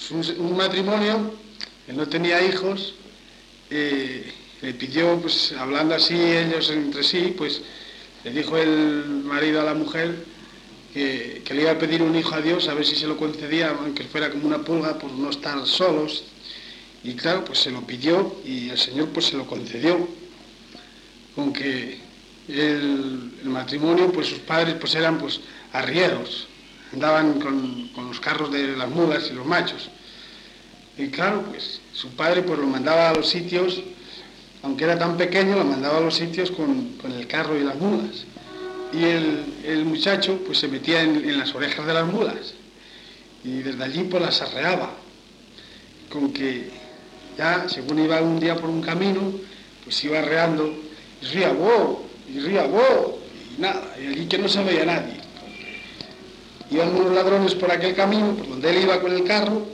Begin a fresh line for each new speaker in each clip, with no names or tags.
un matrimonio que no tenía hijos, le pidió, pues hablando así ellos entre sí, pues le dijo el marido a la mujer que le iba a pedir un hijo a Dios, a ver si se lo concedía, aunque fuera como una pulga, por no estar solos. Y claro, pues se lo pidió y el Señor pues se lo concedió, con que el matrimonio, pues sus padres pues eran pues arrieros, andaban con los carros de las mulas y los machos. Y claro, pues su padre pues lo mandaba a los sitios, aunque era tan pequeño, lo mandaba a los sitios con el carro y las mulas. Y el muchacho pues se metía en las orejas de las mulas y desde allí pues las arreaba, con que ya según iba un día por un camino pues iba arreando y ría wow, y nada, y allí que no se veía nadie. Iban unos ladrones por aquel camino por donde él iba con el carro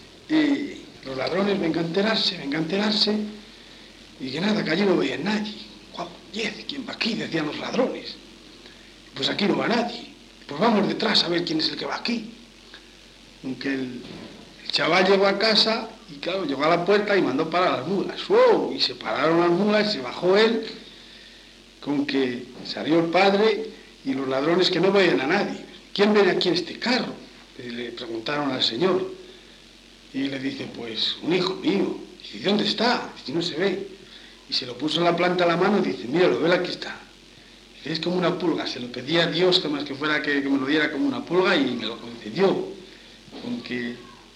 y los ladrones vengan a enterarse y que nada, que allí no veían nadie. ¡Guau! ¿Quién va aquí?, decían los ladrones. Pues aquí no va nadie. Pues vamos detrás a ver quién es el que va aquí. Aunque el chaval llegó a casa y claro, llegó a la puerta y mandó parar las mulas. ¡Wow! Y se pararon las mulas y se bajó él, con que salió el padre y los ladrones que no veían a nadie. ¿Quién viene aquí en este carro?, le preguntaron al Señor. Y le dice, pues un hijo mío. Y dice, ¿dónde está? Dice, no se ve. Y se lo puso en la planta de la mano y dice, míralo, vela, aquí está. Es como una pulga, se lo pedía a Dios que más que fuera que me lo diera como una pulga y me lo concedió. Aunque,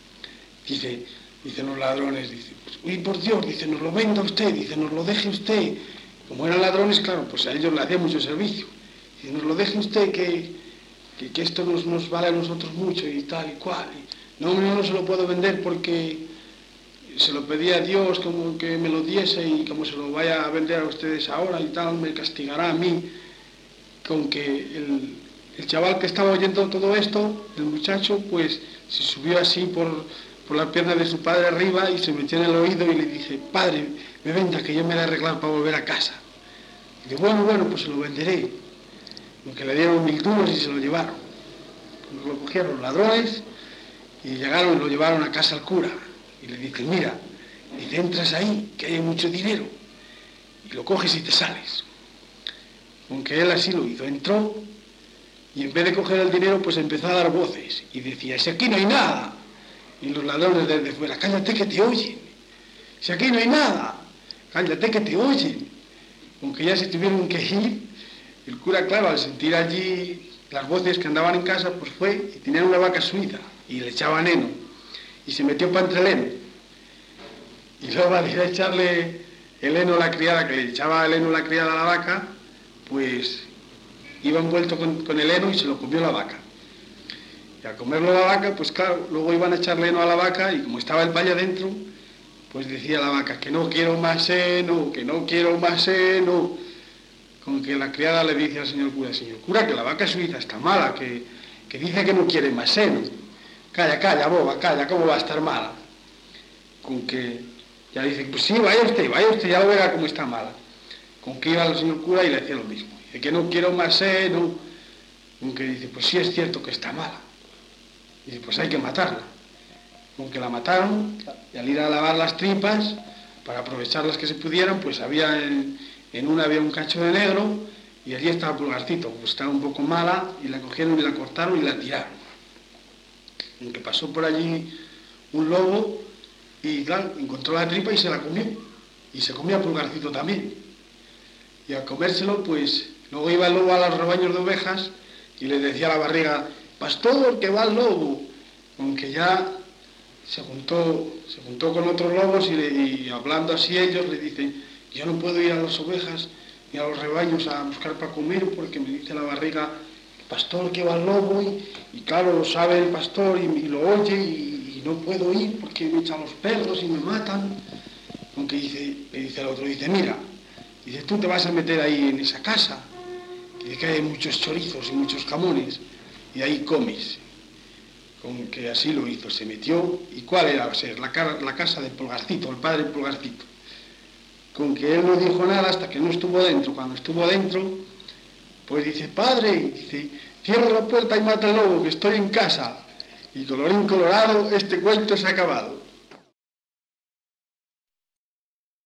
dicen los ladrones, dice, pues, uy, por Dios, dice, nos lo venda usted, dice, nos lo deje usted. Como eran ladrones, claro, pues a ellos le hacía mucho servicio. Dice, nos lo deje usted, que esto nos vale a nosotros mucho y tal y cual. Y, no, no se lo puedo vender porque se lo pedía a Dios como que me lo diese y como se lo vaya a vender a ustedes ahora y tal, me castigará a mí. Con que el chaval que estaba oyendo todo esto, el muchacho, pues se subió así por la pierna de su padre arriba y se metió en el oído y le dice, padre, me venda que yo me he de arreglar para volver a casa. Y dice, bueno, pues se lo venderé. Aunque le dieron 1000 duros y se lo llevaron. Pues lo cogieron los ladrones y llegaron y lo llevaron a casa al cura. Y le dicen, mira, dice, entras ahí, que hay mucho dinero, y lo coges y te sales. Aunque él así lo hizo, entró y en vez de coger el dinero pues empezó a dar voces y decía, si aquí no hay nada. Y los ladrones desde fuera, cállate que te oyen. Si aquí no hay nada, cállate que te oyen. Aunque ya se tuvieron que ir, el cura, claro, al sentir allí las voces que andaban en casa, pues fue y tenían una vaca suiza y le echaban heno y se metió para entre el heno. Y luego al ir a echarle el heno a la criada, que le echaba el heno a la criada a la vaca, pues iba envuelto con el heno y se lo comió la vaca. Y al comerlo la vaca, pues claro, luego iban a echarle heno a la vaca y como estaba el payo adentro, pues decía la vaca, que no quiero más heno, que no quiero más heno. Con que la criada le dice al señor cura, que la vaca suiza está mala, que dice que no quiere más heno. Calla, boba, calla, ¿cómo va a estar mala? Con que ya dice, pues sí, vaya usted, ya lo verá cómo está mala. Con que iba al señor cura y le decía lo mismo. Dice que no quiero más heno. Con que dice, pues sí es cierto que está mala. Dice, pues hay que matarla. Con que la mataron y al ir a lavar las tripas, para aprovechar las que se pudieran, pues había en una había un cacho de negro y allí estaba el pulgarcito. Pues estaba un poco mala y la cogieron y la cortaron y la tiraron. Con que pasó por allí un lobo y claro, encontró la tripa y se la comió. Y se comía el pulgarcito también. Y al comérselo, pues, luego iba el lobo a los rebaños de ovejas y le decía a la barriga, pastor, que va el lobo. Aunque ya se juntó con otros lobos y hablando así ellos le dicen, yo no puedo ir a las ovejas ni a los rebaños a buscar para comer porque me dice la barriga, pastor, que va el lobo y claro, lo sabe el pastor y lo oye y no puedo ir porque me echan los perros y me matan. Aunque le dice al otro, dice, mira, dice, tú te vas a meter ahí en esa casa, que hay muchos chorizos y muchos jamones, y ahí comes. Con que así lo hizo, se metió, ¿y cuál era? O sea, la casa del Pulgarcito, el padre Pulgarcito. Con que él no dijo nada hasta que no estuvo dentro. Cuando estuvo dentro, pues dice, padre, dice, cierra la puerta y mata al lobo, que estoy en casa. Y colorín colorado, este cuento se ha acabado.